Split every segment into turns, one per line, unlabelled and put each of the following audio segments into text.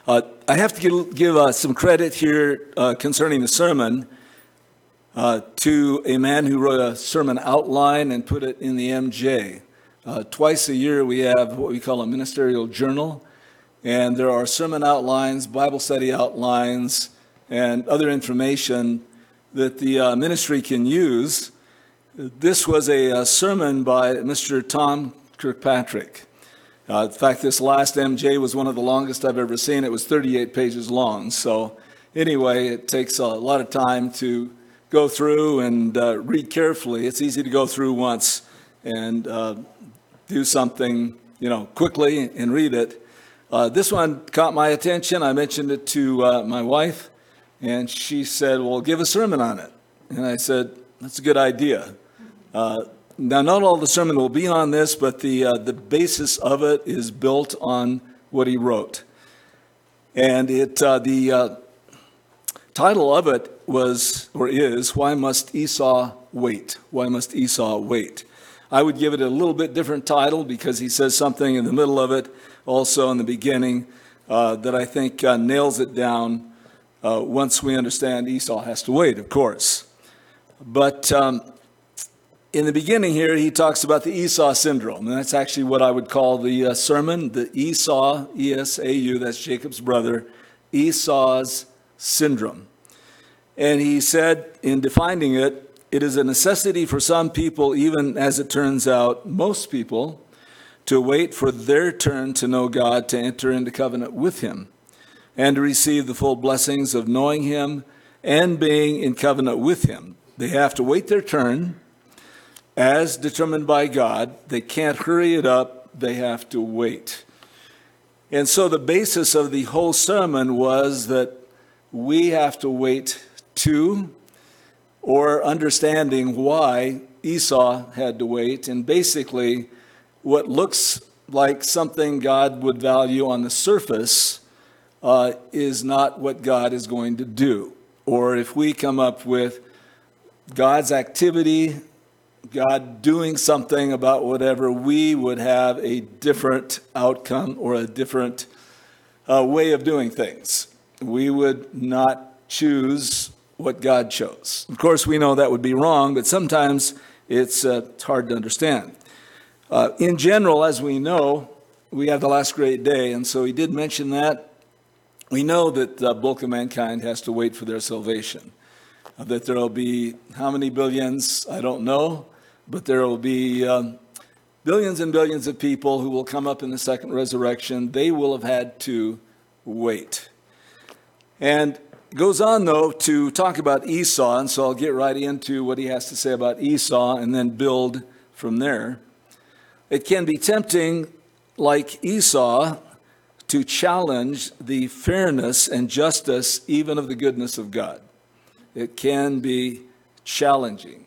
I have to give some credit here concerning the sermon to a man who wrote a sermon outline and put it in the MJ. Twice a year we have what we call a ministerial journal, and there are sermon outlines, Bible study outlines, and other information that the ministry can use. This was a sermon by Mr. Tom Kirkpatrick. In fact, this last MJ was one of the longest I've ever seen. It was 38 pages long. So anyway, it takes a lot of time to go through and read carefully. It's easy to go through once and do something, quickly and read it. This one caught my attention. I mentioned it to my wife, and she said, well, give a sermon on it. And I said, that's a good idea. Now, not all the sermon will be on this, but the basis of it is built on what he wrote. And the title of it is, Why Must Esau Wait? Why Must Esau Wait? I would give it a little bit different title because he says something in the middle of it, also in the beginning, that I think nails it down once we understand Esau has to wait, of course. But in the beginning here, he talks about the Esau syndrome, and that's actually what I would call the sermon, the Esau, E-S-A-U, that's Jacob's brother, Esau's syndrome. And he said, in defining it, it is a necessity for some people, even as it turns out, most people, to wait for their turn to know God, to enter into covenant with him, and to receive the full blessings of knowing him and being in covenant with him. They have to wait their turn, as determined by God. They can't hurry it up. They have to wait. And so the basis of the whole sermon was that we have to wait to, or understanding why Esau had to wait. And basically, what looks like something God would value on the surface is not what God is going to do. Or if we come up with God's activity, God doing something about whatever, we would have a different outcome or a different way of doing things. We would not choose what God chose. Of course, we know that would be wrong, but sometimes it's hard to understand. In general, as we know, we have the last great day, and so he did mention that. We know that the bulk of mankind has to wait for their salvation. That there will be how many billions, I don't know, but there will be billions and billions of people who will come up in the second resurrection. They will have had to wait. And goes on, though, to talk about Esau, and so I'll get right into what he has to say about Esau and then build from there. It can be tempting, like Esau, to challenge the fairness and justice even of the goodness of God. It can be challenging.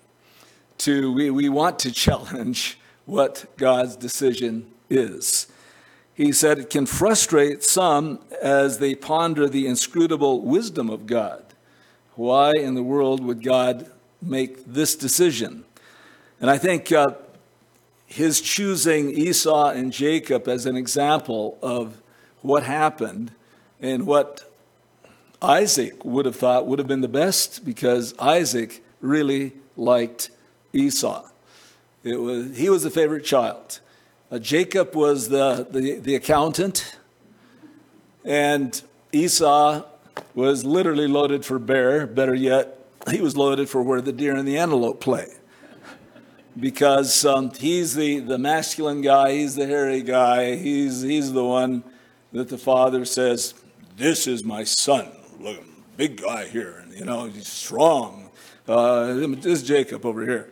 We want to challenge what God's decision is. He said it can frustrate some as they ponder the inscrutable wisdom of God. Why in the world would God make this decision? And I think his choosing Esau and Jacob as an example of what happened and what Isaac would have thought would have been the best, because Isaac really liked Esau. He was the favorite child. Jacob was the accountant, and Esau was literally loaded for bear. Better yet, he was loaded for where the deer and the antelope play, because he's the masculine guy, he's the hairy guy, he's the one that the father says, "This is my son. Look, big guy here, he's strong. This is Jacob over here."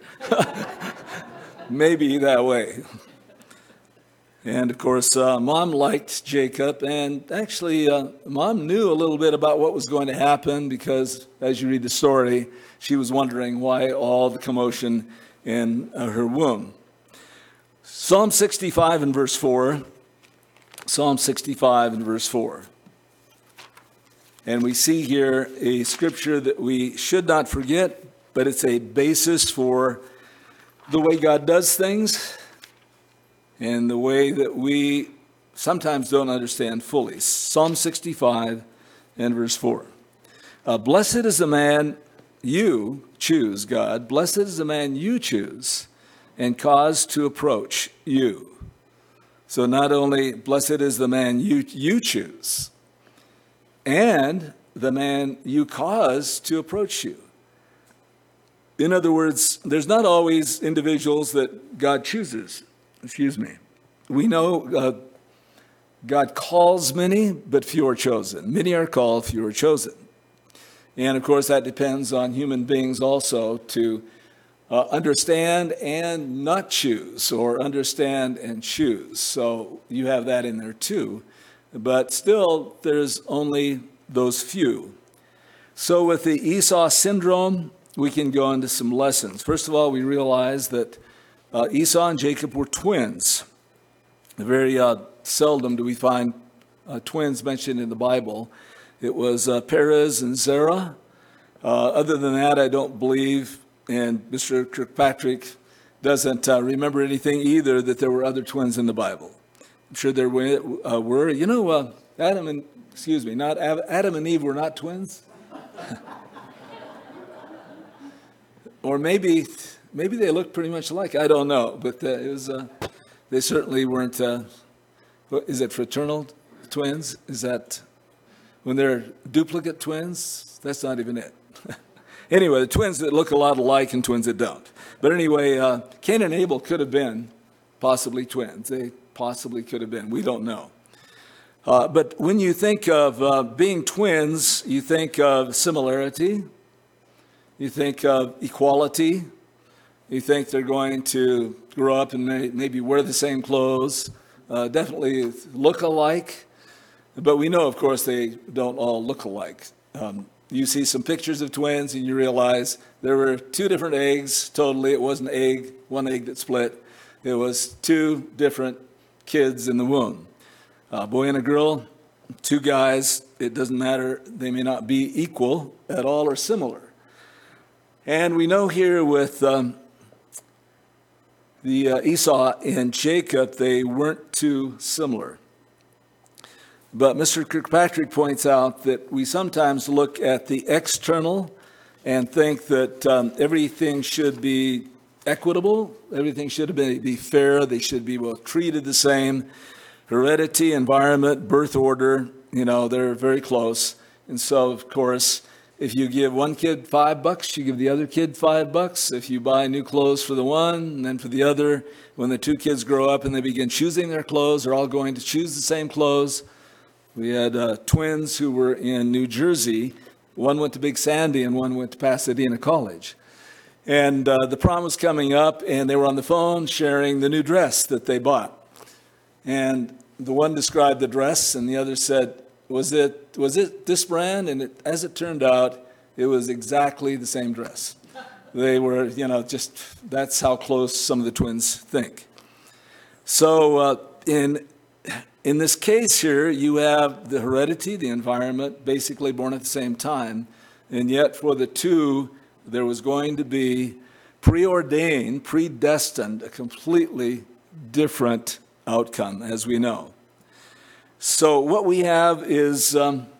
Maybe that way. And of course, Mom liked Jacob, and actually, Mom knew a little bit about what was going to happen, because as you read the story, she was wondering why all the commotion in her womb. Psalm 65 and verse 4. Psalm 65 and verse 4. And we see here a scripture that we should not forget, but it's a basis for the way God does things and the way that we sometimes don't understand fully. Psalm 65 and verse 4. Blessed is the man you choose, God. Blessed is the man you choose and cause to approach you. So not only blessed is the man you choose, and the man you cause to approach you. In other words, there's not always individuals that God chooses. We know God calls many, but few are chosen. Many are called, few are chosen. And of course, that depends on human beings also to understand and not choose, or understand and choose. So you have that in there too. But still, there's only those few. So with the Esau syndrome, we can go into some lessons. First of all, we realize that Esau and Jacob were twins. Very seldom do we find twins mentioned in the Bible. It was Perez and Zerah. Other than that, I don't believe, and Mr. Kirkpatrick doesn't remember anything either, that there were other twins in the Bible. I'm sure there were. You know, Adam and Eve were not twins? Or maybe they looked pretty much alike. I don't know, but they certainly weren't. Is it fraternal twins? Is that when they're duplicate twins? That's not even it. Anyway, the twins that look a lot alike and twins that don't. But anyway, Cain and Abel could have been possibly twins. They possibly could have been. We don't know. But when you think of being twins, you think of similarity. You think of equality. You think they're going to grow up and maybe wear the same clothes. Definitely look alike. But we know, of course, they don't all look alike. You see some pictures of twins and you realize there were two different eggs totally. It wasn't one egg that split. It was two different kids in the womb. A boy and a girl, two guys. It doesn't matter. They may not be equal at all or similar. And we know here with the Esau and Jacob, they weren't too similar. But Mr. Kirkpatrick points out that we sometimes look at the external and think that everything should be equitable, everything should be fair, they should be both treated the same. Heredity, environment, birth order, they're very close. And so, of course, if you give one kid $5, you give the other kid $5. If you buy new clothes for the one and then for the other, when the two kids grow up and they begin choosing their clothes, they're all going to choose the same clothes. We had twins who were in New Jersey. One went to Big Sandy and one went to Pasadena College. And the prom was coming up and they were on the phone sharing the new dress that they bought. And the one described the dress and the other said, was it this brand? And as it turned out, it was exactly the same dress. They were, that's how close some of the twins think. So in this case here, you have the heredity, the environment, basically born at the same time. And yet for the two, there was going to be preordained, predestined, a completely different outcome, as we know. So what we have is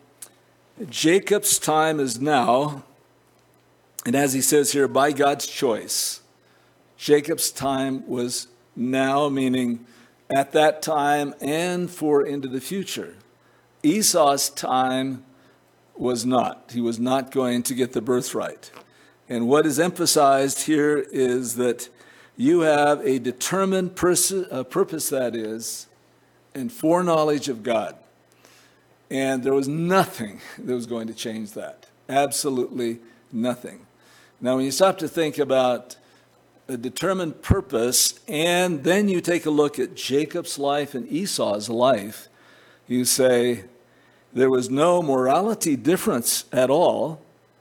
Jacob's time is now, and as he says here, by God's choice. Jacob's time was now, meaning at that time and for into the future. Esau's time was not. He was not going to get the birthright. And what is emphasized here is that you have a determined purpose, that is, and foreknowledge of God. And there was nothing that was going to change that. Absolutely nothing. Now, when you stop to think about a determined purpose, and then you take a look at Jacob's life and Esau's life, you say there was no morality difference at all.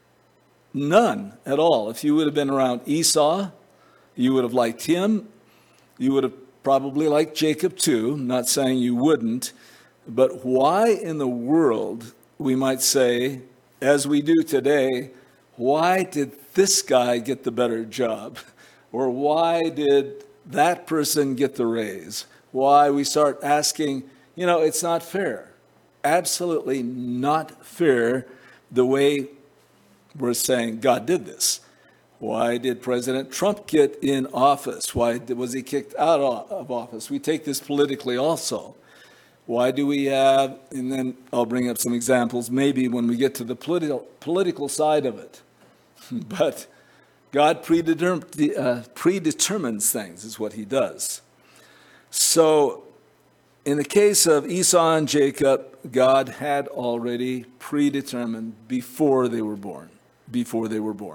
None at all. If you would have been around Esau, you would have liked him. You would have probably liked Jacob too. I'm not saying you wouldn't. But why in the world, we might say, as we do today, why did this guy get the better job? Or why did that person get the raise? Why we start asking, it's not fair. Absolutely not fair the way we're saying God did this. Why did President Trump get in office? Why was he kicked out of office? We take this politically also. Why do we have, and then I'll bring up some examples maybe when we get to the political side of it. But God predetermines things is what he does. So in the case of Esau and Jacob, God had already predetermined before they were born. Before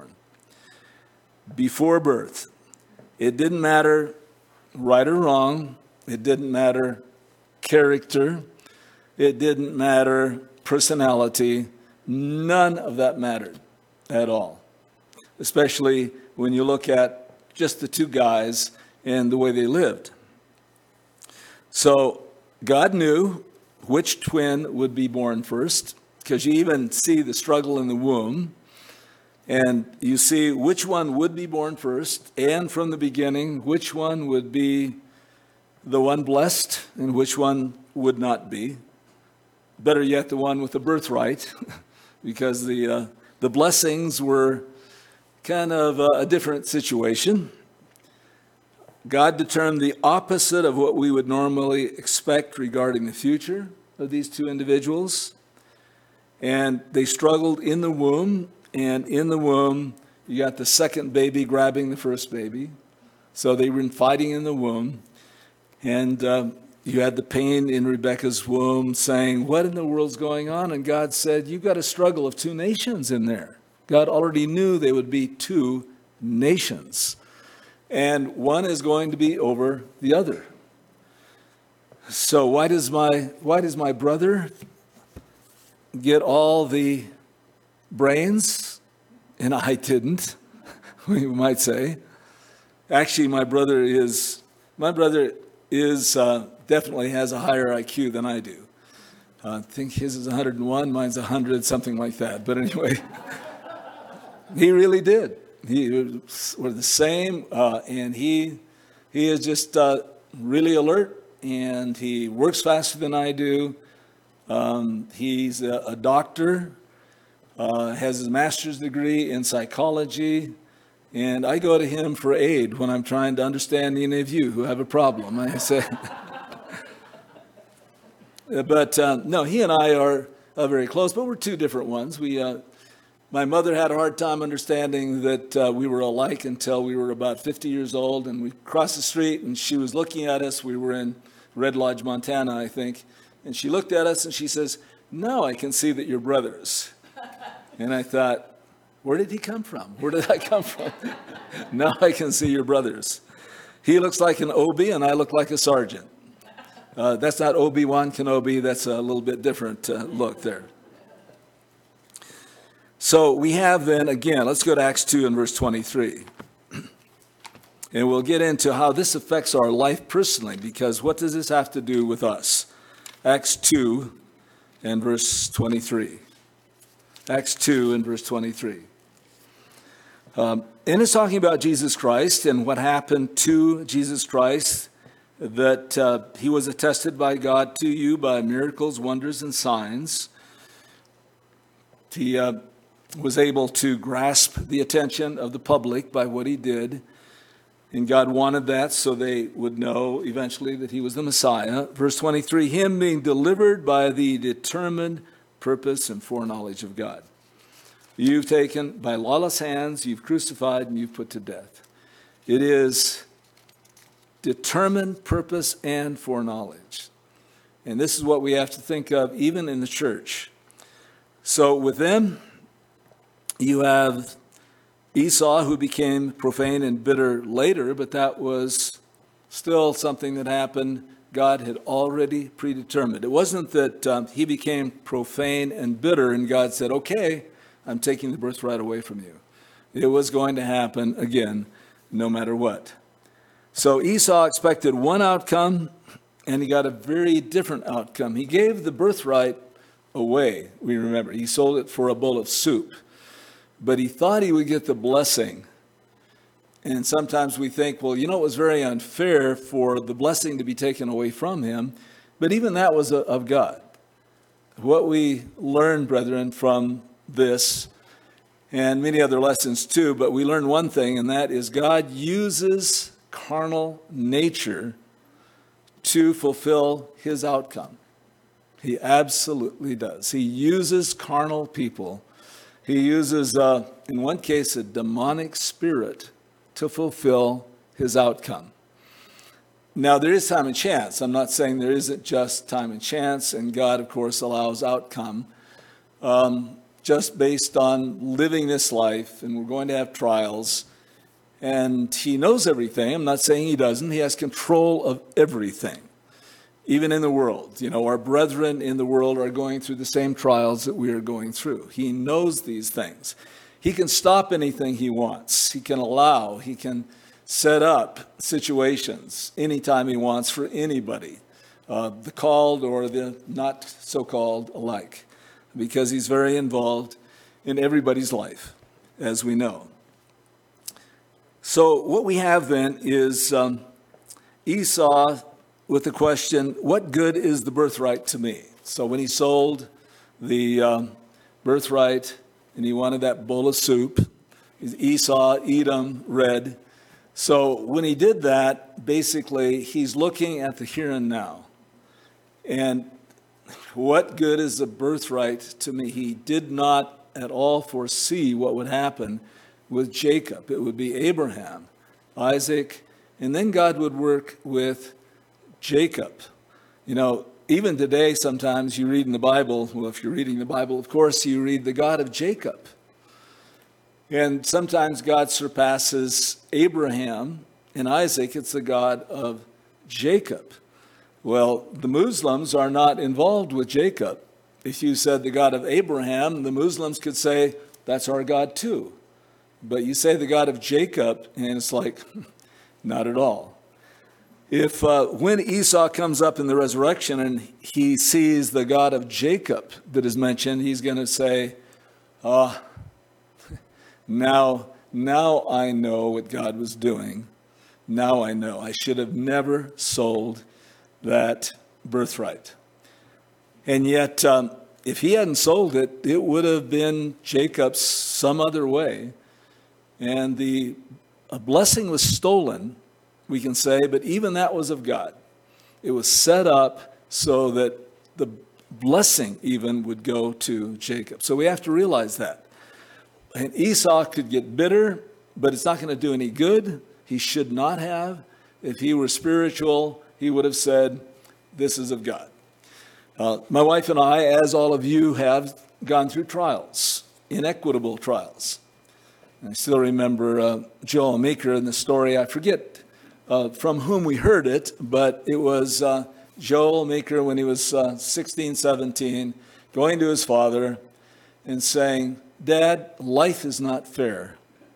birth. It didn't matter right or wrong. It didn't matter character. It didn't matter personality. None of that mattered at all. Especially when you look at just the two guys and the way they lived. So God knew which twin would be born first, because you even see the struggle in the womb. And you see which one would be born first, and from the beginning, which one would be the one blessed and which one would not be. Better yet, the one with the birthright, because the blessings were kind of a different situation. God determined the opposite of what we would normally expect regarding the future of these two individuals. And they struggled in the womb. And in the womb, you got the second baby grabbing the first baby. So they were fighting in the womb. And you had the pain in Rebekah's womb saying, what in the world's going on? And God said, you've got a struggle of two nations in there. God already knew they would be two nations. And one is going to be over the other. So why does my brother get all the brains, and I didn't, we might say? Actually, my brother definitely has a higher IQ than I do. I think his is 101, mine's 100, something like that. But anyway, he really did. We're the same, and he is just really alert, and he works faster than I do. He's a doctor. Has his master's degree in psychology, and I go to him for aid when I'm trying to understand any of you who have a problem. I say, but no, he and I are very close, but we're two different ones. My mother had a hard time understanding that we were alike until we were about 50 years old, and we crossed the street, and she was looking at us. We were in Red Lodge, Montana, I think, and she looked at us and she says, "Now I can see that you're brothers." And I thought, where did he come from? Where did I come from? Now I can see your brothers. He looks like an OB and I look like a sergeant. That's not Obi-Wan Kenobi. That's a little bit different look there. So we have then, again, let's go to Acts 2 and verse 23. And we'll get into how this affects our life personally, because what does this have to do with us? Acts 2 and verse 23. Acts 2 and verse 23. And it's talking about Jesus Christ and what happened to Jesus Christ, that he was attested by God to you by miracles, wonders, and signs. He was able to grasp the attention of the public by what he did. And God wanted that so they would know eventually that he was the Messiah. Verse 23, him being delivered by the determined purpose and foreknowledge of God. You've taken by lawless hands, you've crucified, and you've put to death. It is determined purpose and foreknowledge. And this is what we have to think of even in the church. So with them, you have Esau, who became profane and bitter later, but that was still something that happened. God had already predetermined. It wasn't that he became profane and bitter and God said, okay, I'm taking the birthright away from you. It was going to happen again, no matter what. So Esau expected one outcome, and he got a very different outcome. He gave the birthright away, we remember. He sold it for a bowl of soup. But he thought he would get the blessing. And sometimes we think, well, it was very unfair for the blessing to be taken away from him. But even that was of God. What we learn, brethren, from this, and many other lessons too, but we learn one thing, and that is God uses carnal nature to fulfill his outcome. He absolutely does. He uses carnal people. He uses, in one case, a demonic spirit to fulfill his outcome. Now, there is time and chance. I'm not saying there isn't just time and chance, and God, of course, allows outcome just based on living this life, and we're going to have trials, and he knows everything. I'm not saying he doesn't. He has control of everything, even in the world. You know, our brethren in the world are going through the same trials that we are going through. He knows these things. He can stop anything he wants. He can allow, he can set up situations anytime he wants for anybody, the called or the not so called alike, because he's very involved in everybody's life, as we know. So what we have then is Esau with the question, what good is the birthright to me? So when he sold the birthright and he wanted that bowl of soup, Esau, Edom, red. So when he did that, basically he's looking at the here and now. And what good is the birthright to me? He did not at all foresee what would happen with Jacob. It would be Abraham, Isaac, and then God would work with Jacob. You know, even today, sometimes you read in the Bible, well, if you're reading the Bible, of course, you read the God of Jacob. And sometimes God surpasses Abraham and Isaac. It's the God of Jacob. Well, the Muslims are not involved with Jacob. If you said the God of Abraham, the Muslims could say, that's our God too. But you say the God of Jacob, and it's like, not at all. If when Esau comes up in the resurrection and he sees the God of Jacob that is mentioned, he's going to say, now I know what God was doing. Now I know. I should have never sold that birthright. And yet, if he hadn't sold it, it would have been Jacob's some other way. And a blessing was stolen, we can say, but even that was of God. It was set up so that the blessing even would go to Jacob. So we have to realize that. And Esau could get bitter, but it's not going to do any good. He should not have. If he were spiritual, he would have said, this is of God. My wife and I, as all of you, have gone through trials, inequitable trials. I still remember Joel Meeker in the story. I forget from whom we heard it, but it was Joel Meeker when he was 16, 17, going to his father and saying, Dad, life is not fair.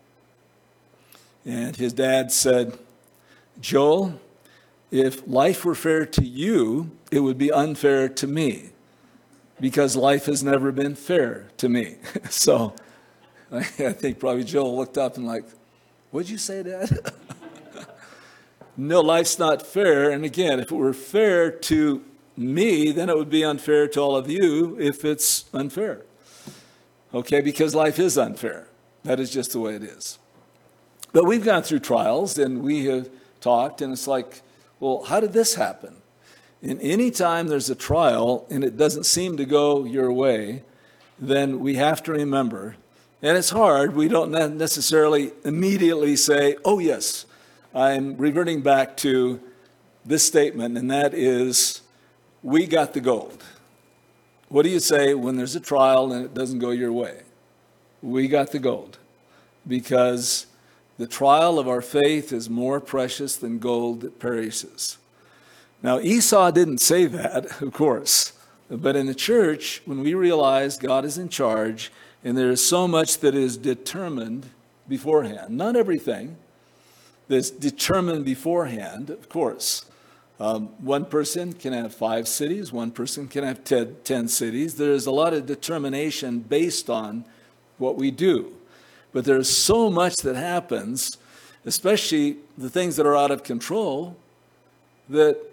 And his dad said, Joel, if life were fair to you, it would be unfair to me, because life has never been fair to me. So I think probably Joel looked up and like, what'd you say, Dad? No, life's not fair. And again, if it were fair to me, then it would be unfair to all of you if it's unfair. Okay, because life is unfair. That is just the way it is. But we've gone through trials and we have talked, and it's like, well, how did this happen? And any time there's a trial and it doesn't seem to go your way, then we have to remember, and it's hard, we don't necessarily immediately say, oh yes, I'm reverting back to this statement, and that is, we got the gold. What do you say when there's a trial and it doesn't go your way? We got the gold, because the trial of our faith is more precious than gold that perishes. Now, Esau didn't say that, of course, but in the church, when we realize God is in charge and there is so much that is determined beforehand, not everything that's determined beforehand, of course. One person can have 5 cities, one person can have 10 cities. There's a lot of determination based on what we do. But there's so much that happens, especially the things that are out of control, that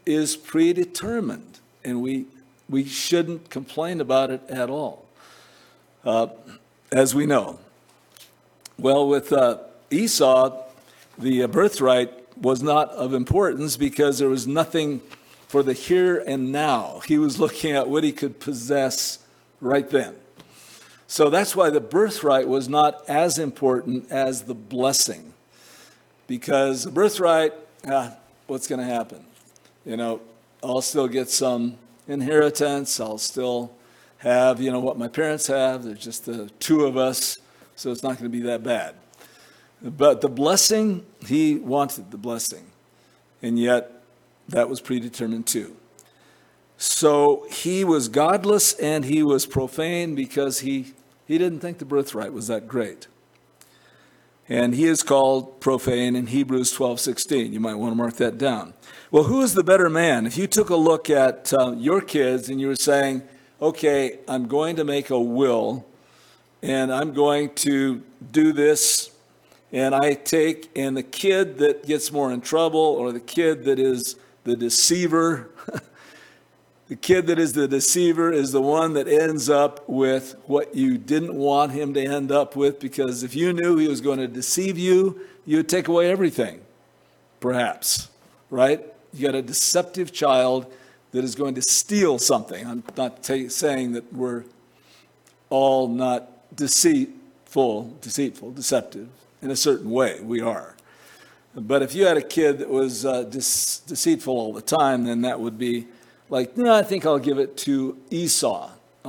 is predetermined, and we shouldn't complain about it at all, as we know. Well, with Esau, the birthright was not of importance because there was nothing for the here and now. He was looking at what he could possess right then. So that's why the birthright was not as important as the blessing. Because the birthright, what's going to happen? I'll still get some inheritance. I'll still have, what my parents have. There's just the two of us, so it's not going to be that bad. But the blessing, he wanted the blessing. And yet, that was predetermined too. So he was godless and he was profane because he didn't think the birthright was that great. And he is called profane in Hebrews 12:16. You might want to mark that down. Well, who is the better man? If you took a look at your kids and you were saying, okay, I'm going to make a will and I'm going to do this, and and the kid that gets more in trouble, or the kid that is the deceiver, the kid that is the deceiver is the one that ends up with what you didn't want him to end up with, because if you knew he was going to deceive you, you would take away everything, perhaps, right? You got a deceptive child that is going to steal something. I'm not saying that we're all not deceitful, deceptive. In a certain way, we are. But if you had a kid that was deceitful all the time, then that would be like, no, I think I'll give it to Esau.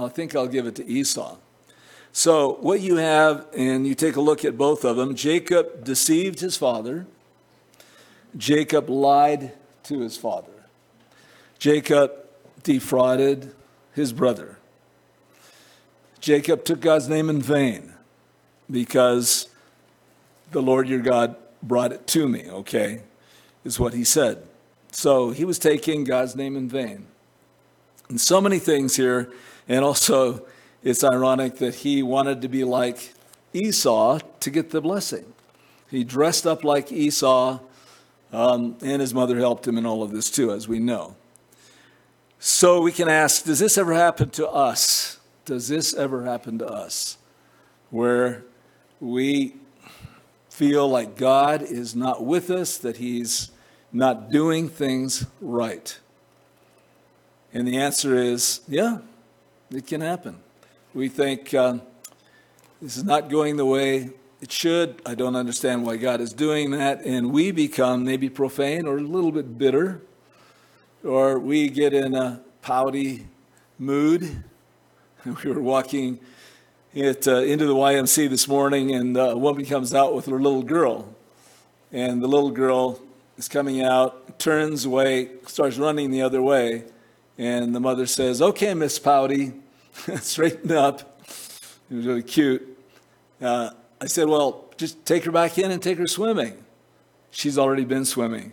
So what you have, and you take a look at both of them, Jacob deceived his father. Jacob lied to his father. Jacob defrauded his brother. Jacob took God's name in vain because the Lord your God brought it to me, okay, is what he said. So he was taking God's name in vain. And so many things here, and also it's ironic that he wanted to be like Esau to get the blessing. He dressed up like Esau, and his mother helped him in all of this too, as we know. So we can ask, does this ever happen to us? Does this ever happen to us? Where we feel like God is not with us, that he's not doing things right? And the answer is, yeah, it can happen. We think this is not going the way it should. I don't understand why God is doing that. And we become maybe profane or a little bit bitter, or we get in a pouty mood. We were walking into the YMCA this morning, and a woman comes out with her little girl. And the little girl is coming out, turns away, starts running the other way. And the mother says, okay, Miss Pouty, straighten up. It was really cute. I said, well, just take her back in and take her swimming. She's already been swimming.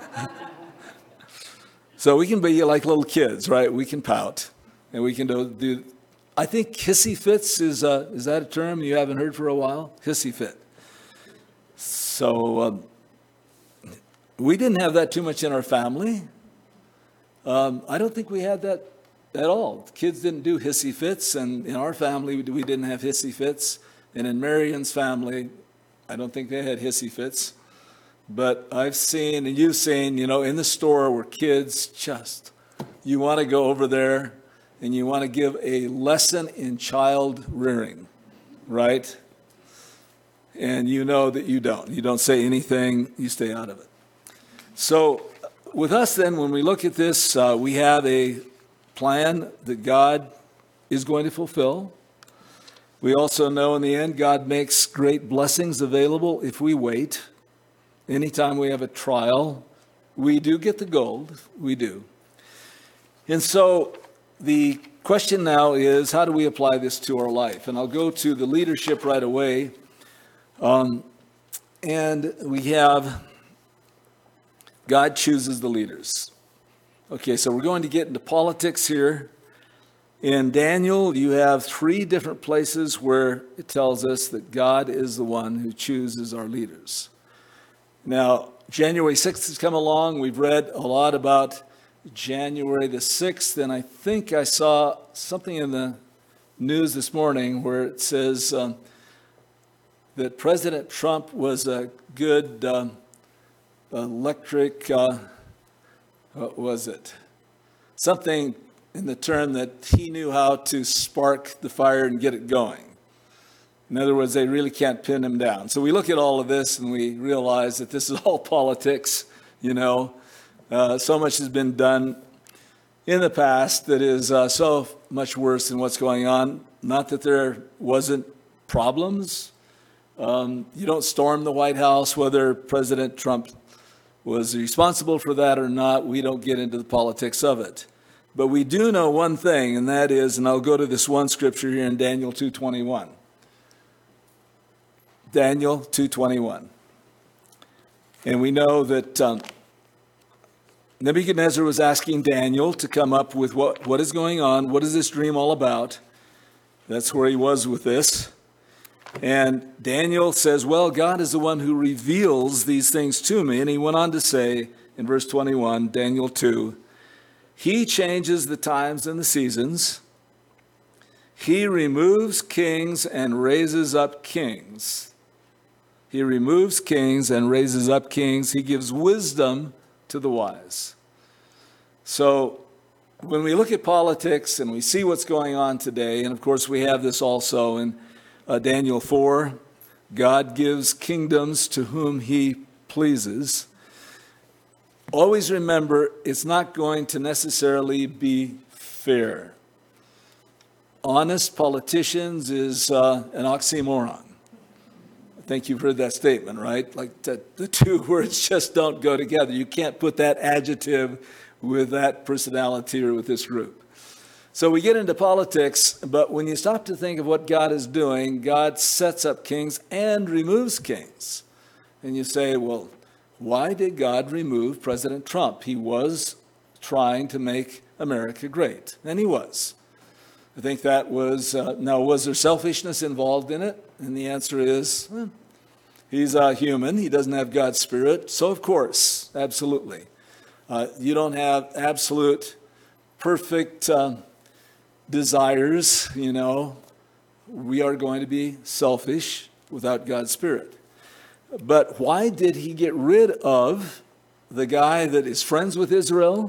So we can be like little kids, right? We can pout, and we can do. I think hissy fits is that a term you haven't heard for a while? Hissy fit. So we didn't have that too much in our family. I don't think we had that at all. Kids didn't do hissy fits, and in our family we didn't have hissy fits. And in Marion's family, I don't think they had hissy fits. But I've seen, and you've seen, in the store where kids just, you want to go over there and you want to give a lesson in child rearing, right? And you know that you don't. You don't say anything, you stay out of it. So with us then, when we look at this, we have a plan that God is going to fulfill. We also know in the end, God makes great blessings available if we wait. Anytime we have a trial, we do get the gold. We do. And so the question now is, how do we apply this to our life? And I'll go to the leadership right away. And we have God chooses the leaders. Okay, so we're going to get into politics here. In Daniel, you have 3 different places where it tells us that God is the one who chooses our leaders. Now, January 6th has come along. We've read a lot about January the 6th, and I think I saw something in the news this morning where it says that President Trump was a good electric, what was it? Something in the term that he knew how to spark the fire and get it going. In other words, they really can't pin him down. So we look at all of this and we realize that this is all politics, you know. So much has been done in the past that is so much worse than what's going on. Not that there wasn't problems. You don't storm the White House, whether President Trump was responsible for that or not. We don't get into the politics of it. But we do know one thing, and that is, and I'll go to this one scripture here in Daniel 2:21. Daniel 2:21. And we know that Nebuchadnezzar was asking Daniel to come up with what is going on, what is this dream all about? That's where he was with this. And Daniel says, well, God is the one who reveals these things to me. And he went on to say in verse 21, Daniel 2, he changes the times and the seasons. He removes kings and raises up kings. He removes kings and raises up kings. He gives wisdom to the wise. So when we look at politics and we see what's going on today, and of course we have this also in Daniel 4, God gives kingdoms to whom he pleases. Always remember, it's not going to necessarily be fair. Honest politicians is an oxymoron. I think you've heard that statement, right? Like the two words just don't go together. You can't put that adjective with that personality or with this group. So we get into politics, but when you stop to think of what God is doing, God sets up kings and removes kings. And you say, well, why did God remove President Trump? He was trying to make America great, and he was. I think that was, now was there selfishness involved in it? And the answer is, he's a human. He doesn't have God's spirit. So, of course, absolutely. You don't have absolute, perfect desires, you know. We are going to be selfish without God's spirit. But why did he get rid of the guy that is friends with Israel?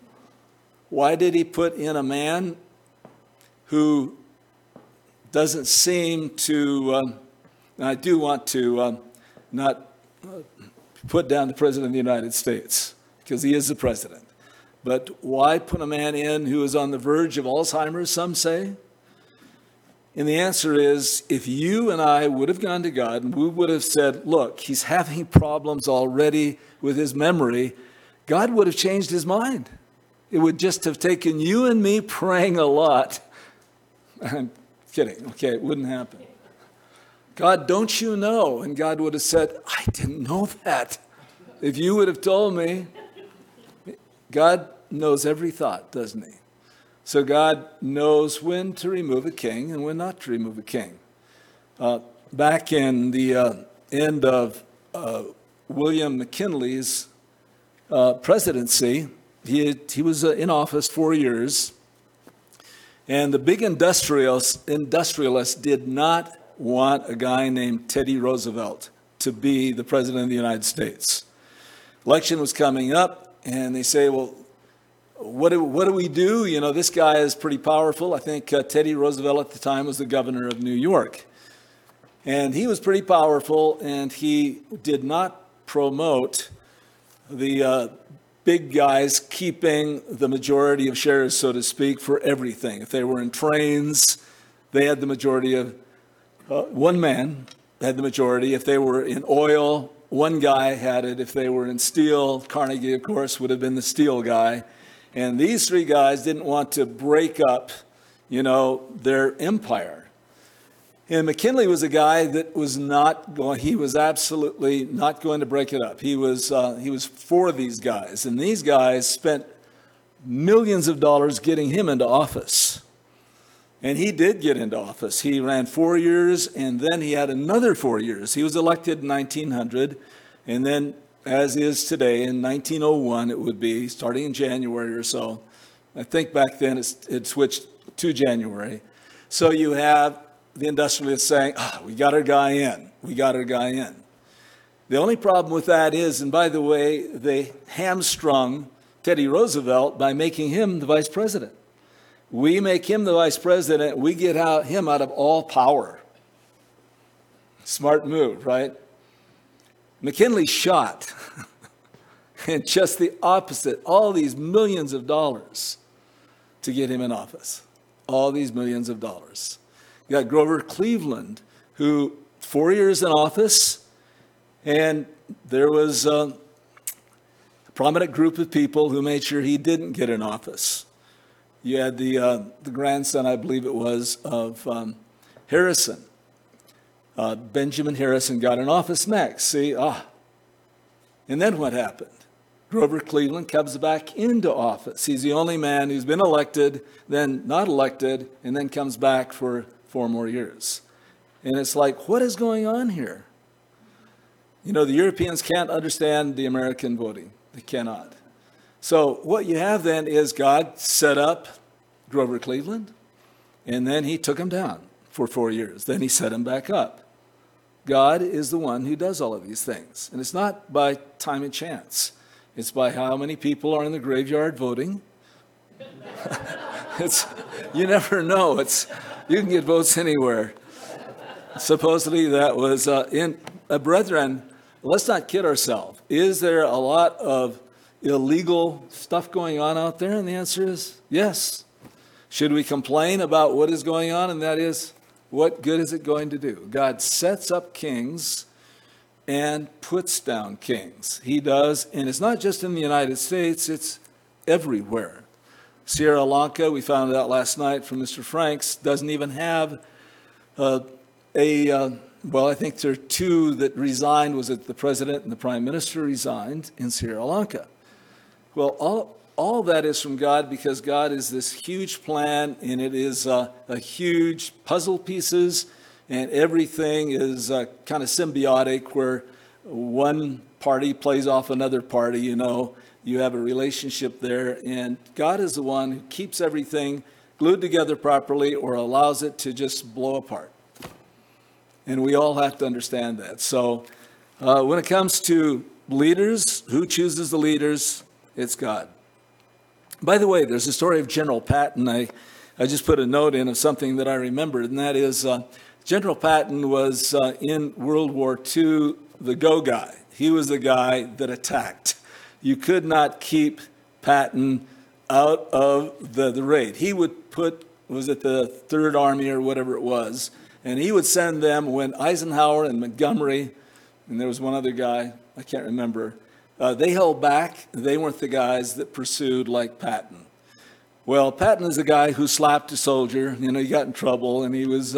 Why did he put in a man who doesn't seem to, and I do want to not put down the President of the United States, because he is the president. But why put a man in who is on the verge of Alzheimer's, some say? And the answer is, if you and I would have gone to God and we would have said, look, he's having problems already with his memory, God would have changed his mind. It would just have taken you and me praying a lot. I'm kidding. Okay, it wouldn't happen. God, don't you know? And God would have said, I didn't know that. If you would have told me. God knows every thought, doesn't he? So God knows when to remove a king and when not to remove a king. Back in the end of William McKinley's presidency, he was in office 4 years. And the big industrialists did not want a guy named Teddy Roosevelt to be the president of the United States. Election was coming up, and they say, well, what do we do? You know, this guy is pretty powerful. I think Teddy Roosevelt at the time was the governor of New York. And he was pretty powerful, and he did not promote the big guys keeping the majority of shares, so to speak, for everything. If they were in trains, they had the majority of, one man had the majority. If they were in oil, one guy had it. If they were in steel, Carnegie, of course, would have been the steel guy. And these three guys didn't want to break up, you know, their empire. And McKinley was a guy that was not going, he was absolutely not going to break it up. He was for these guys. And these guys spent millions of dollars getting him into office. And he did get into office. He ran 4 years, and then he had another 4 years. He was elected in 1900, and then as is today. In 1901, it would be, starting in January or so. I think back then it switched to January. So you have the industrialists saying, we got our guy in. We got our guy in. The only problem with that is, and by the way, they hamstrung Teddy Roosevelt by making him the vice president. We make him the vice president, we get him out of all power. Smart move, right? McKinley shot, and just the opposite, all these millions of dollars to get him in office. All these millions of dollars. You got Grover Cleveland, who 4 years in office, and there was a prominent group of people who made sure he didn't get in office. You had the grandson, I believe it was, of Harrison. Benjamin Harrison got in office next. See, and then what happened? Grover Cleveland comes back into office. He's the only man who's been elected, then not elected, and then comes back for 4 more years. And it's like, what is going on here? You know, the Europeans can't understand the American voting. They cannot. So what you have then is God set up Grover Cleveland, and then he took him down for 4 years. Then he set him back up. God is the one who does all of these things. And it's not by time and chance. It's by how many people are in the graveyard voting. You never know. You can get votes anywhere. Supposedly that was brethren, let's not kid ourselves. Is there a lot of illegal stuff going on out there? And the answer is yes. Should we complain about what is going on? And that is, what good is it going to do? God sets up kings and puts down kings. He does, and it's not just in the United States, it's everywhere. Sri Lanka, we found out last night from Mr. Franks, doesn't even have well, I think there are 2 that resigned. Was it the president and the prime minister resigned in Sri Lanka? Well, all that is from God, because God is this huge plan, and it is a huge puzzle pieces, and everything is kind of symbiotic, where one party plays off another party, you know. You have a relationship there, and God is the one who keeps everything glued together properly or allows it to just blow apart. And we all have to understand that. So when it comes to leaders, who chooses the leaders? It's God. By the way, there's a story of General Patton. I just put a note in of something that I remembered, and that is General Patton was in World War II the go guy. He was the guy that attacked. You could not keep Patton out of the raid. He would put, was it the Third Army or whatever it was, and he would send them when Eisenhower and Montgomery, and there was one other guy, I can't remember, they held back. They weren't the guys that pursued like Patton. Well, Patton is a guy who slapped a soldier. You know, he got in trouble, and he was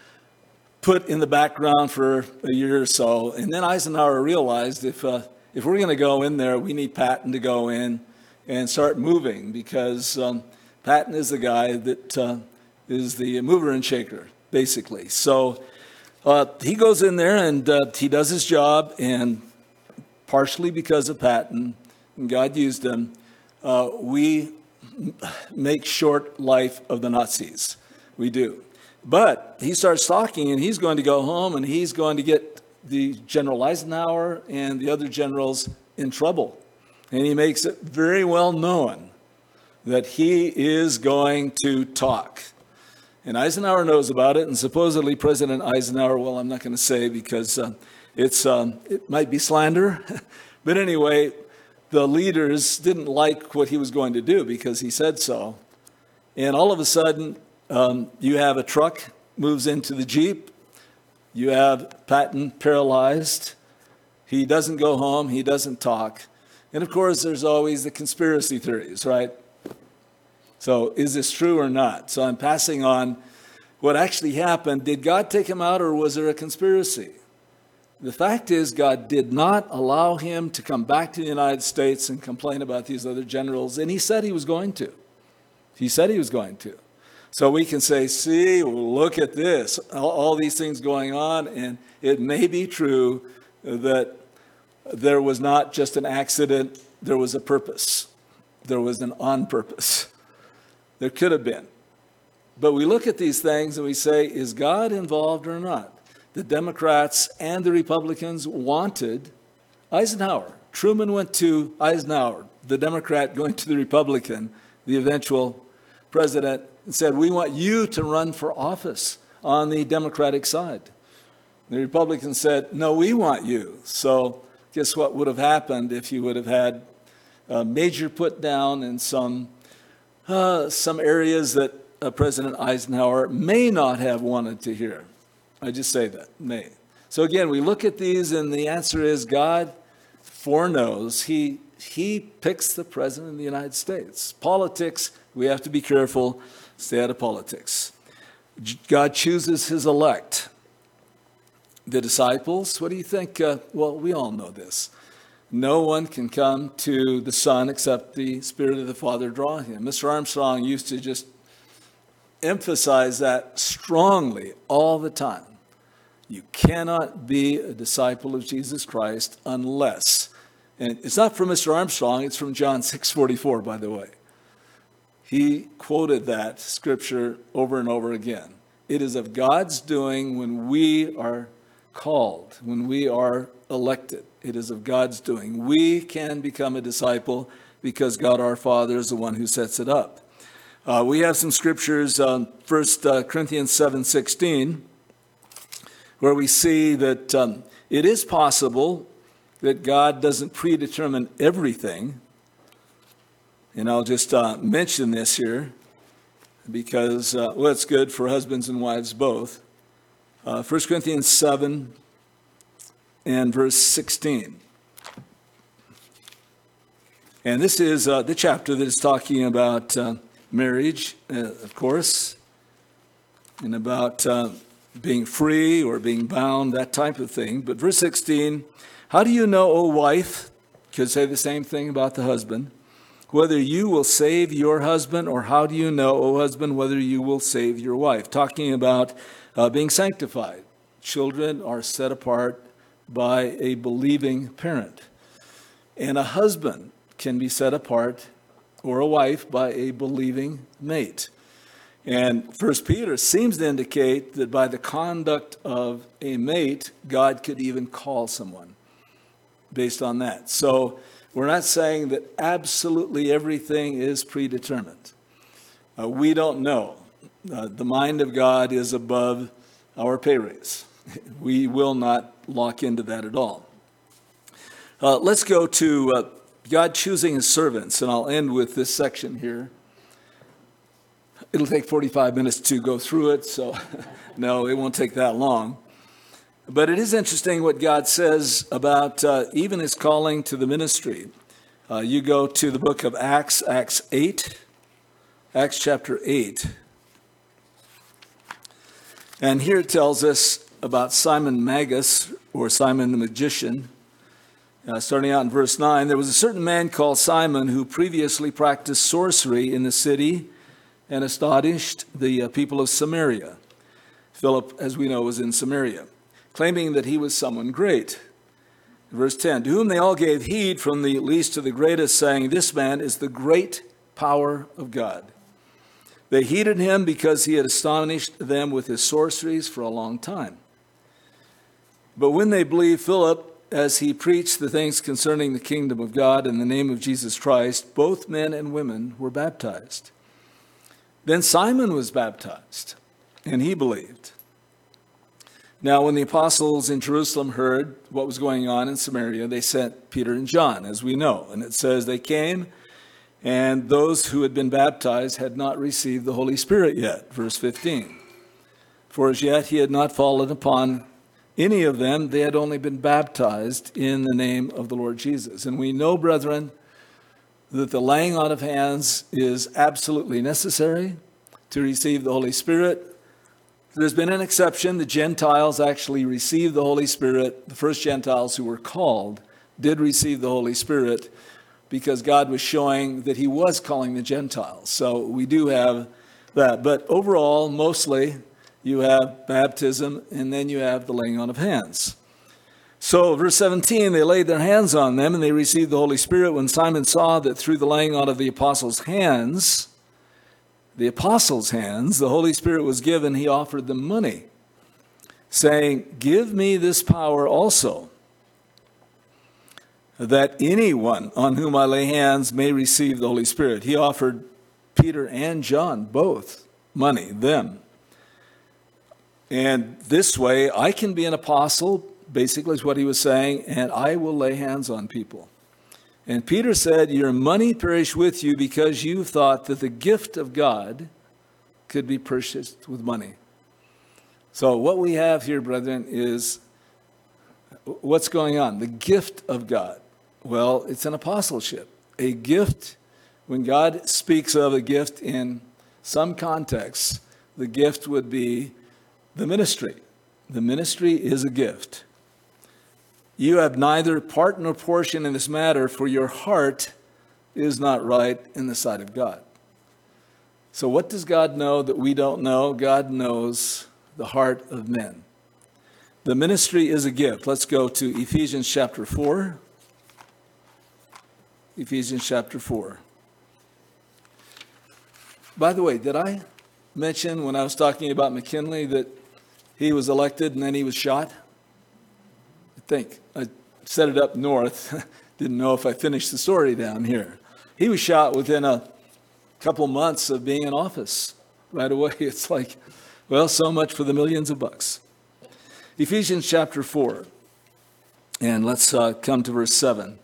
put in the background for a year or so. And then Eisenhower realized if we're going to go in there, we need Patton to go in and start moving, because Patton is the guy that is the mover and shaker, basically. So he goes in there, and he does his job, and partially because of Patton, and God used him, we make short life of the Nazis. We do. But he starts talking, and he's going to go home, and he's going to get the General Eisenhower and the other generals in trouble. And he makes it very well known that he is going to talk. And Eisenhower knows about it, and supposedly President Eisenhower, well, I'm not going to say because it might be slander. But anyway, the leaders didn't like what he was going to do because he said so. And all of a sudden, you have a truck moves into the Jeep. You have Patton paralyzed. He doesn't go home. He doesn't talk. And of course, there's always the conspiracy theories, right? So is this true or not? So I'm passing on what actually happened. Did God take him out, or was there a conspiracy? The fact is, God did not allow him to come back to the United States and complain about these other generals. And he said he was going to. He said he was going to. So we can say, see, look at this, all these things going on. And it may be true that there was not just an accident, there was a purpose. There was an on purpose. There could have been. But we look at these things and we say, is God involved or not? The Democrats and the Republicans wanted Eisenhower. Truman went to Eisenhower, the Democrat going to the Republican, the eventual president, and said, we want you to run for office on the Democratic side. The Republicans said, no, we want you. So guess what would have happened if you would have had a major put down in some areas that President Eisenhower may not have wanted to hear. I just say that, may. So again, we look at these and the answer is God foreknows. He picks the president of the United States. Politics, we have to be careful, stay out of politics. God chooses his elect. The disciples, what do you think? Well, we all know this. No one can come to the Son except the Spirit of the Father draw him. Mr. Armstrong used to just emphasize that strongly all the time. You cannot be a disciple of Jesus Christ unless, and it's not from Mr. Armstrong, it's from John 6:44, by the way. He quoted that scripture over and over again. It is of God's doing when we are called, when we are elected. It is of God's doing. We can become a disciple because God our Father is the one who sets it up. We have some scriptures, 1 Corinthians 7:16, where we see that it is possible that God doesn't predetermine everything. And I'll just mention this here because, well, it's good for husbands and wives both. 1 Corinthians 7 and verse 16. And this is the chapter that is talking about marriage, of course, and about being free or being bound, that type of thing. But verse 16, how do you know, O wife, could say the same thing about the husband, whether you will save your husband, or how do you know, O husband, whether you will save your wife? Talking about being sanctified. Children are set apart by a believing parent. And a husband can be set apart, or a wife, by a believing mate. And 1 Peter seems to indicate that by the conduct of a mate, God could even call someone based on that. So we're not saying that absolutely everything is predetermined. We don't know. The mind of God is above our pay raise. We will not lock into that at all. Let's go to God choosing his servants, and I'll end with this section here. It'll take 45 minutes to go through it, so no, it won't take that long. But it is interesting what God says about even his calling to the ministry. You go to the book of Acts, Acts chapter 8. And here it tells us about Simon Magus, or Simon the magician. Starting out in verse 9, there was a certain man called Simon who previously practiced sorcery in the city and astonished the people of Samaria. Philip, as we know, was in Samaria, claiming that he was someone great. Verse 10, to whom they all gave heed from the least to the greatest, saying, this man is the great power of God. They heeded him because he had astonished them with his sorceries for a long time. But when they believed Philip, as he preached the things concerning the kingdom of God in the name of Jesus Christ, both men and women were baptized. Then Simon was baptized, and he believed. Now, when the apostles in Jerusalem heard what was going on in Samaria, they sent Peter and John, as we know. And it says they came, and those who had been baptized had not received the Holy Spirit yet. Verse 15. For as yet he had not fallen upon any of them. They had only been baptized in the name of the Lord Jesus. And we know, brethren, that the laying on of hands is absolutely necessary to receive the Holy Spirit. There's been an exception. The Gentiles actually received the Holy Spirit. The first Gentiles who were called did receive the Holy Spirit because God was showing that he was calling the Gentiles. So we do have that. But overall, mostly, you have baptism and then you have the laying on of hands. So, verse 17, they laid their hands on them, and they received the Holy Spirit. When Simon saw that through the laying on of the apostles' hands, the Holy Spirit was given, he offered them money, saying, "Give me this power also, that anyone on whom I lay hands may receive the Holy Spirit." He offered Peter and John both money, them. And this way, I can be an apostle, basically is what he was saying, and I will lay hands on people. And Peter said, "Your money perish with you because you thought that the gift of God could be purchased with money." So what we have here, brethren, is what's going on? The gift of God. Well, it's an apostleship. A gift, when God speaks of a gift in some contexts, the gift would be the ministry. The ministry is a gift. You have neither part nor portion in this matter, for your heart is not right in the sight of God. So what does God know that we don't know? God knows the heart of men. The ministry is a gift. Let's go to Ephesians chapter 4. Ephesians chapter 4. By the way, did I mention when I was talking about McKinley that he was elected and then he was shot? I think I set it up north. Didn't know if I finished the story down here. He was shot within a couple months of being in office. Right away, it's like, well, so much for the millions of bucks. Ephesians chapter 4. And let's come to verse 7.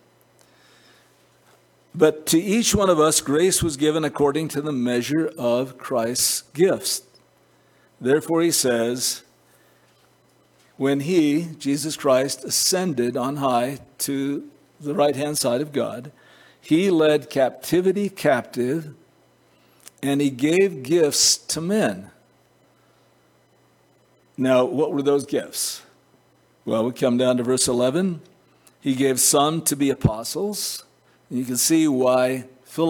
"But to each one of us grace was given according to the measure of Christ's gifts. Therefore," he says, "when he, Jesus Christ, ascended on high to the right-hand side of God, he led captivity captive, and he gave gifts to men." Now, what were those gifts? Well, we come down to verse 11. He gave some to be apostles. And you can see why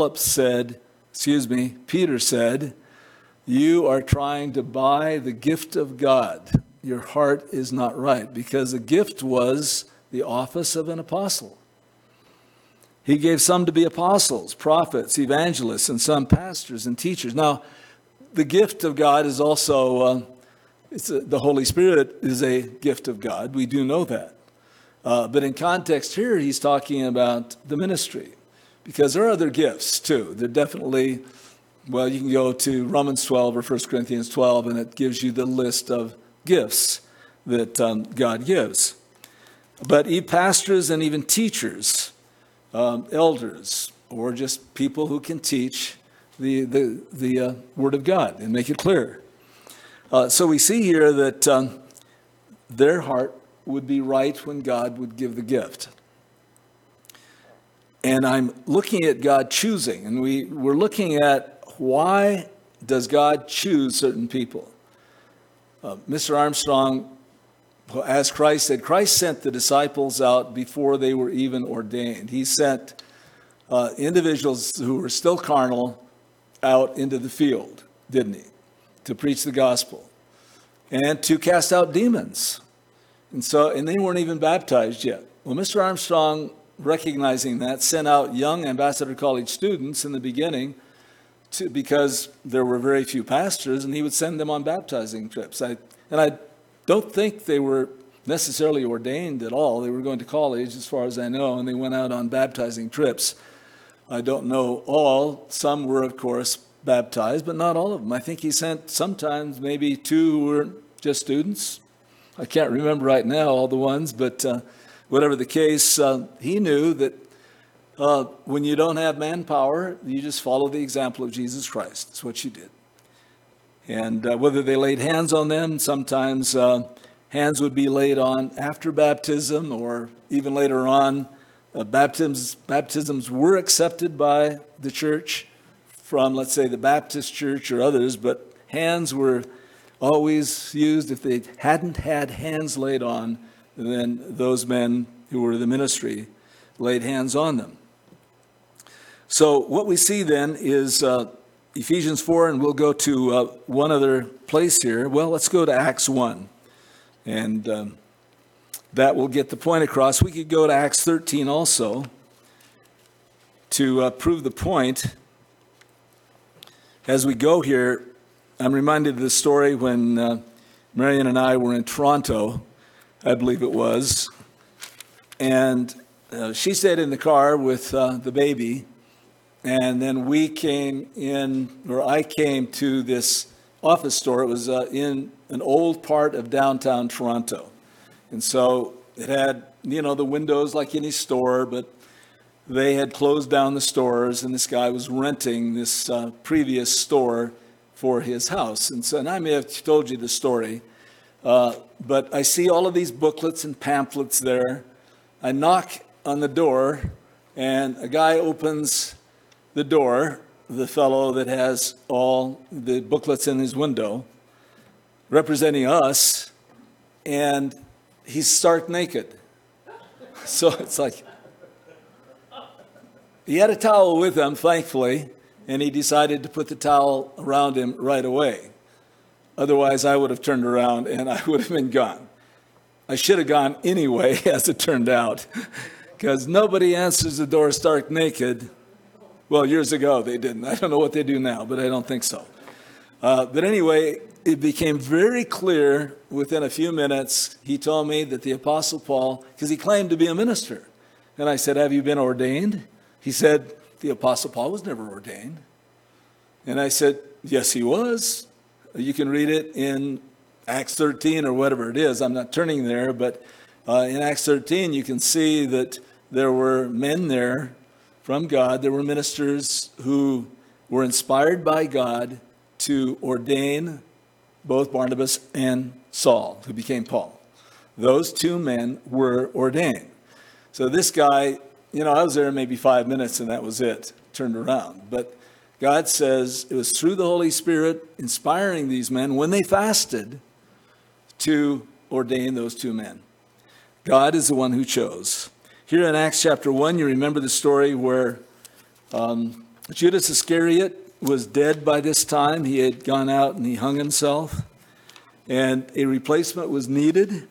Peter said, "You are trying to buy the gift of God. Your heart is not right," because the gift was the office of an apostle. He gave some to be apostles, prophets, evangelists, and some pastors and teachers. Now, the gift of God is also, the Holy Spirit is a gift of God. We do know that. But in context here, he's talking about the ministry, because there are other gifts too. They're definitely, well, you can go to Romans 12 or 1 Corinthians 12, and it gives you the list of gifts that God gives. But pastors and even teachers, elders, or just people who can teach the Word of God and make it clear. So we see here that their heart would be right when God would give the gift. And I'm looking at God choosing, and we're looking at why does God choose certain people. Mr. Armstrong, as Christ said, Christ sent the disciples out before they were even ordained. He sent individuals who were still carnal out into the field, didn't he? To preach the gospel and to cast out demons. And they weren't even baptized yet. Well, Mr. Armstrong, recognizing that, sent out young Ambassador College students in the beginning because there were very few pastors, and he would send them on baptizing trips. I don't think they were necessarily ordained at all. They were going to college, as far as I know, and they went out on baptizing trips. I don't know all. Some were, of course, baptized, but not all of them. I think he sent sometimes maybe 2 who were just students. I can't remember right now all the ones, but whatever the case, he knew that when you don't have manpower, you just follow the example of Jesus Christ. That's what you did. And whether they laid hands on them, sometimes hands would be laid on after baptism or even later on. Baptisms were accepted by the church from, let's say, the Baptist church or others, but hands were always used. If they hadn't had hands laid on, then those men who were the ministry laid hands on them. So what we see then is Ephesians 4, and we'll go to one other place here. Well, let's go to Acts 1. And that will get the point across. We could go to Acts 13 also to prove the point. As we go here, I'm reminded of the story when Marion and I were in Toronto, I believe it was, and she stayed in the car with the baby, and then we came in, or I came to this office store. It was in an old part of downtown Toronto. And so it had, the windows like any store, but they had closed down the stores, and this guy was renting this previous store for his house. And I may have told you the story, but I see all of these booklets and pamphlets there. I knock on the door, and a guy opens the door, the fellow that has all the booklets in his window, representing us, and he's stark naked. So it's like, he had a towel with him, thankfully, and he decided to put the towel around him right away. Otherwise, I would have turned around and I would have been gone. I should have gone anyway, as it turned out, because nobody answers the door stark naked. Well, years ago they didn't. I don't know what they do now, but I don't think so. But anyway, it became very clear within a few minutes. He told me that the Apostle Paul, because he claimed to be a minister. And I said, have you been ordained? He said, the Apostle Paul was never ordained. And I said, yes, he was. You can read it in Acts 13 or whatever it is. I'm not turning there, but in Acts 13 you can see that there were men there from God. There were ministers who were inspired by God to ordain both Barnabas and Saul, who became Paul. Those two men were ordained. So this guy, I was there maybe 5 minutes and that was it, turned around. But God says it was through the Holy Spirit inspiring these men when they fasted to ordain those two men. God is the one who chose. Here in Acts chapter 1, you remember the story where Judas Iscariot was dead by this time. He had gone out and he hung himself, and a replacement was needed.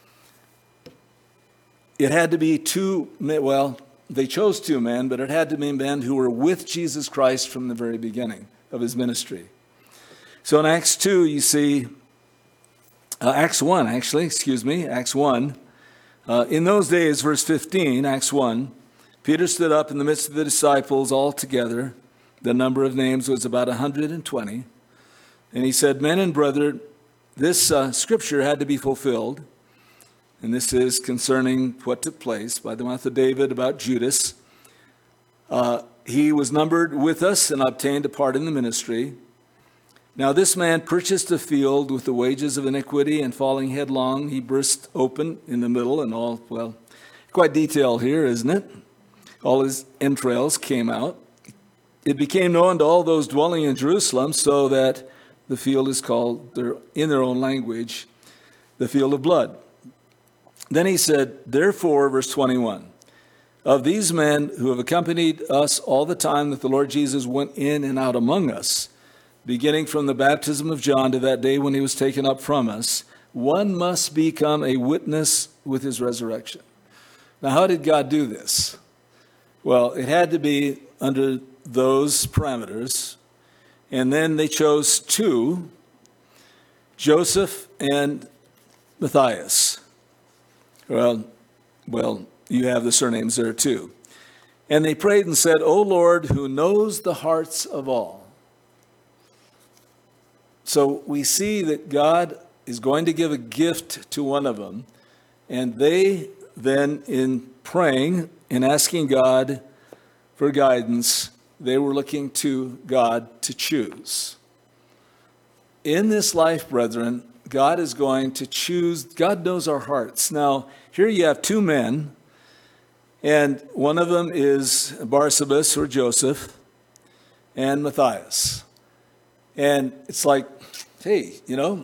It had to be two men. Well, they chose two men, but it had to be men who were with Jesus Christ from the very beginning of his ministry. So in Acts 2, you see, Acts 1, Acts 1. In those days, verse 15, Acts 1, Peter stood up in the midst of the disciples all together. The number of names was about 120. And he said, men and brethren, this scripture had to be fulfilled. And this is concerning what took place by the mouth of David about Judas. He was numbered with us and obtained a part in the ministry. Now this man purchased a field with the wages of iniquity, and falling headlong, he burst open in the middle, and all, well, quite detailed here, isn't it? All his entrails came out. It became known to all those dwelling in Jerusalem, so that the field is called, in their own language, the field of blood. Then he said, therefore, verse 21, of these men who have accompanied us all the time that the Lord Jesus went in and out among us, beginning from the baptism of John to that day when he was taken up from us, one must become a witness with his resurrection. Now, how did God do this? Well, it had to be under those parameters. And then they chose two, Joseph and Matthias. Well, you have the surnames there too. And they prayed and said, O Lord, who knows the hearts of all. So we see that God is going to give a gift to one of them. And they then, in praying and asking God for guidance, they were looking to God to choose. In this life, brethren, God is going to choose. God knows our hearts. Now, here you have two men, and one of them is Barsabas or Joseph, and Matthias. And it's like, hey,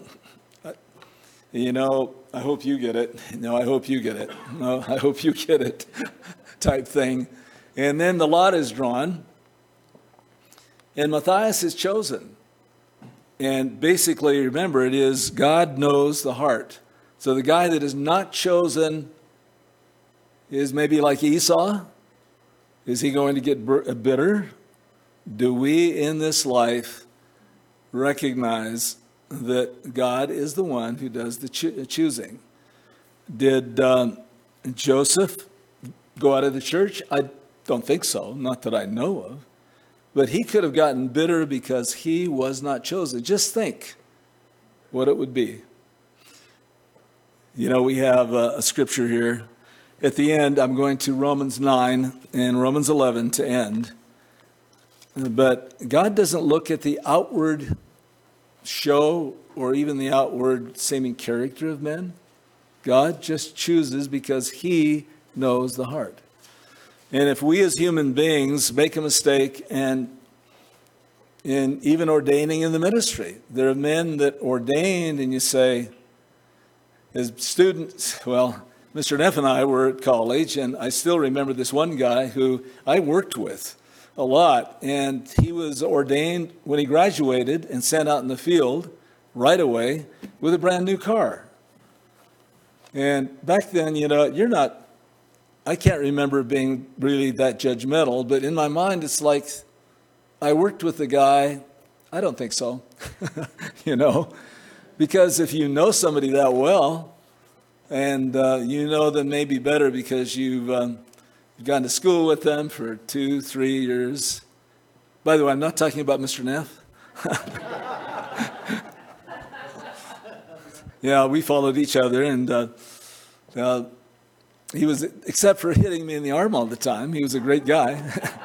I hope you get it. No, I hope you get it. No, I hope you get it type thing. And then the lot is drawn, and Matthias is chosen. And basically, remember, it is God knows the heart. So the guy that is not chosen is maybe like Esau. Is he going to get bitter? Do we in this life recognize that God is the one who does the choosing? Did Joseph go out of the church? I don't think so, not that I know of. But he could have gotten bitter because he was not chosen. Just think what it would be. You know, we have a scripture here. At the end, I'm going to Romans 9 and Romans 11 to end. But God doesn't look at the outward show or even the outward seeming character of men. God just chooses because he knows the heart. And if we as human beings make a mistake, and in even ordaining in the ministry, there are men that ordained and you say, as students, well, Mr. Neff and I were at college, and I still remember this one guy who I worked with a lot, and he was ordained when he graduated and sent out in the field right away with a brand new car. And back then, you know, I can't remember being really that judgmental, but in my mind, it's like I worked with the guy. I don't think so, you know, because if you know somebody that well, and you know them maybe better because you've gone to school with them for 2-3 years. By the way, I'm not talking about Mr. Neff. Yeah, we followed each other, and he was, except for hitting me in the arm all the time, he was a great guy.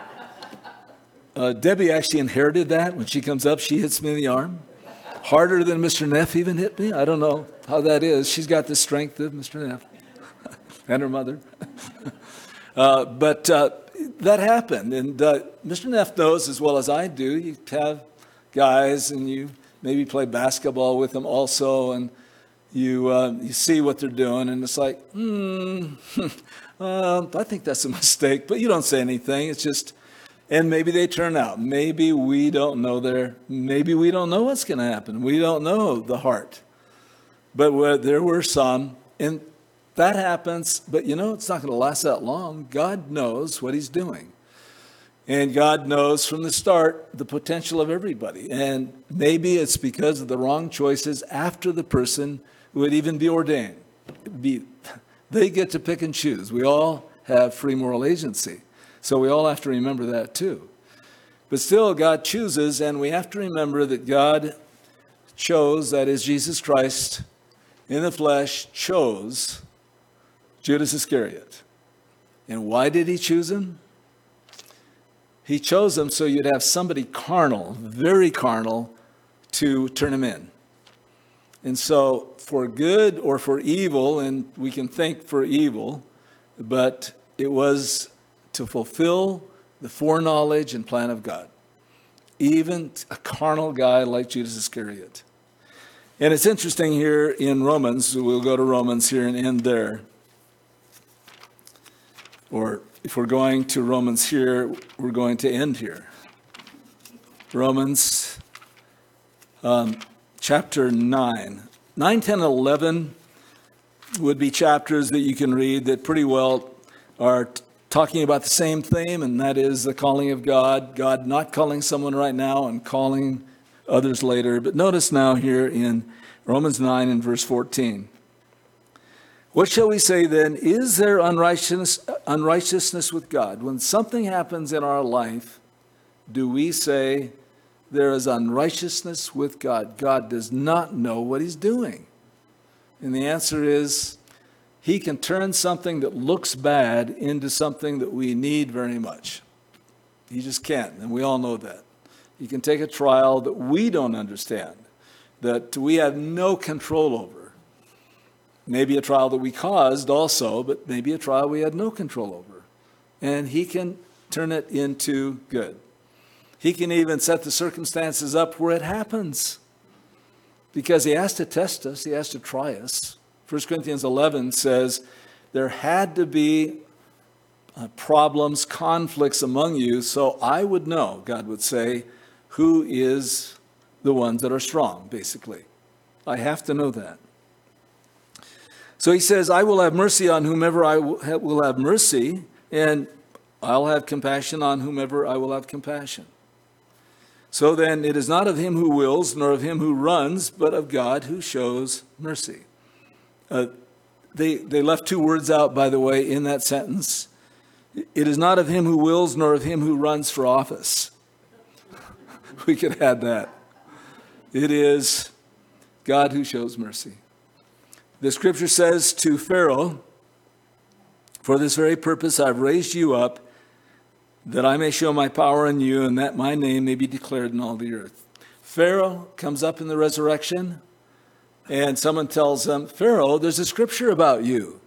Debbie actually inherited that. When she comes up, she hits me in the arm. Harder than Mr. Neff even hit me. I don't know how that is. She's got the strength of Mr. Neff and her mother. But that happened. And Mr. Neff knows as well as I do. You have guys and you maybe play basketball with them also, and you see what they're doing, and it's like, I think that's a mistake. But you don't say anything. It's just, and maybe they turn out. Maybe we don't know maybe we don't know what's going to happen. We don't know the heart. But there were some, and that happens, but you know, it's not going to last that long. God knows what he's doing. And God knows from the start the potential of everybody. And maybe it's because of the wrong choices after the person would even be ordained. They get to pick and choose. We all have free moral agency. So we all have to remember that too. But still, God chooses, and we have to remember that God chose, that is Jesus Christ in the flesh, chose Judas Iscariot. And why did he choose him? He chose him so you'd have somebody carnal, very carnal, to turn him in. And so for good or for evil, and we can think for evil, but it was to fulfill the foreknowledge and plan of God. Even a carnal guy like Judas Iscariot. And it's interesting here in Romans, we'll go to Romans here and end there. Or if we're going to Romans here, we're going to end here. Romans chapter 9. 9, 10, and 11 would be chapters that you can read that pretty well are talking about the same theme, and that is the calling of God. God not calling someone right now and calling others later. But notice now here in Romans 9 and verse 14. What shall we say then? Is there unrighteousness with God? When something happens in our life, do we say there is unrighteousness with God? God does not know what he's doing. And the answer is, he can turn something that looks bad into something that we need very much. He just can, and we all know that. He can take a trial that we don't understand, that we have no control over. Maybe a trial that we caused also, but maybe a trial we had no control over. And he can turn it into good. He can even set the circumstances up where it happens. Because he has to test us, he has to try us. 1 Corinthians 11 says there had to be problems, conflicts among you, so I would know, God would say, who is the ones that are strong, basically. I have to know that. So he says, I will have mercy on whomever I will have mercy, and I'll have compassion on whomever I will have compassion. So then, it is not of him who wills, nor of him who runs, but of God who shows mercy. They left two words out, by the way, in that sentence. It is not of him who wills, nor of him who runs for office. We could add that. It is God who shows mercy. The scripture says to Pharaoh, for this very purpose I've raised you up, that I may show my power in you, and that my name may be declared in all the earth. Pharaoh comes up in the resurrection, and someone tells him, Pharaoh, there's a scripture about you,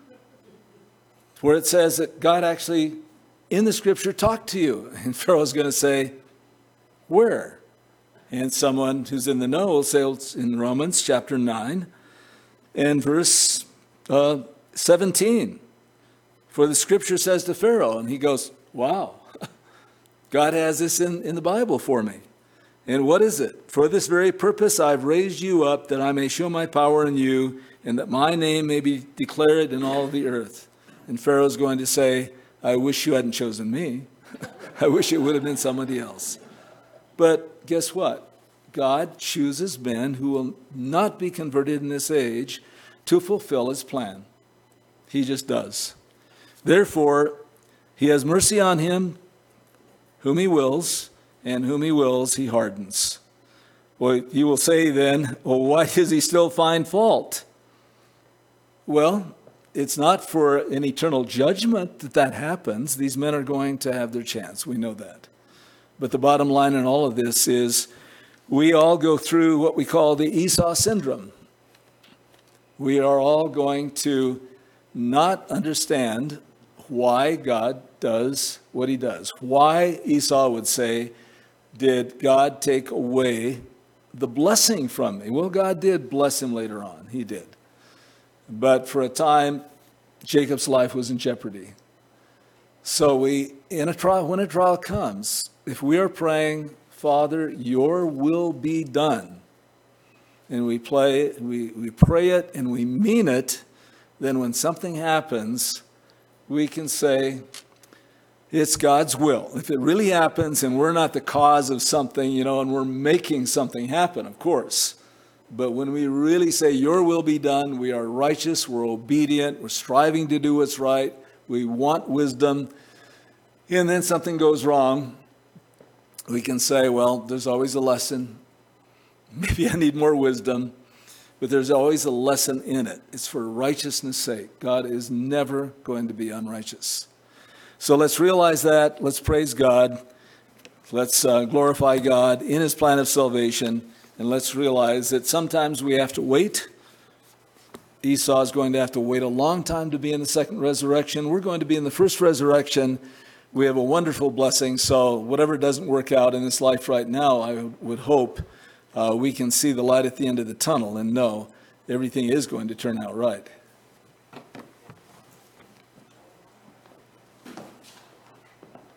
where it says that God actually, in the scripture, talked to you. And Pharaoh's going to say, where? And someone who's in the know will say it's in Romans chapter 9 and verse 17. For the scripture says to Pharaoh, and he goes, wow, God has this in the Bible for me. And what is it? For this very purpose I've raised you up, that I may show my power in you, and that my name may be declared in all the earth. And Pharaoh's going to say, I wish you hadn't chosen me. I wish it would have been somebody else. But guess what? God chooses men who will not be converted in this age to fulfill his plan. He just does. Therefore, he has mercy on him whom he wills, and whom he wills he hardens. Well, you will say then, well, why does he still find fault? Well, it's not for an eternal judgment that happens. These men are going to have their chance. We know that. But the bottom line in all of this is we all go through what we call the Esau syndrome. We are all going to not understand why God does what he does. Why, Esau would say, did God take away the blessing from me? Well, God did bless him later on. He did. But for a time, Jacob's life was in jeopardy. So when a trial comes, if we are praying, Father, your will be done, and we pray it and we mean it, then when something happens, we can say, it's God's will. If it really happens and we're not the cause of something, and we're making something happen, of course. But when we really say, your will be done, we are righteous, we're obedient, we're striving to do what's right, we want wisdom, and then something goes wrong, we can say, well, there's always a lesson. Maybe I need more wisdom, but there's always a lesson in it. It's for righteousness' sake. God is never going to be unrighteous. So let's realize that. Let's praise God. Let's glorify God in his plan of salvation. And let's realize that sometimes we have to wait. Esau is going to have to wait a long time to be in the second resurrection. We're going to be in the first resurrection. We have a wonderful blessing. So whatever doesn't work out in this life right now, I would hope we can see the light at the end of the tunnel and know everything is going to turn out right.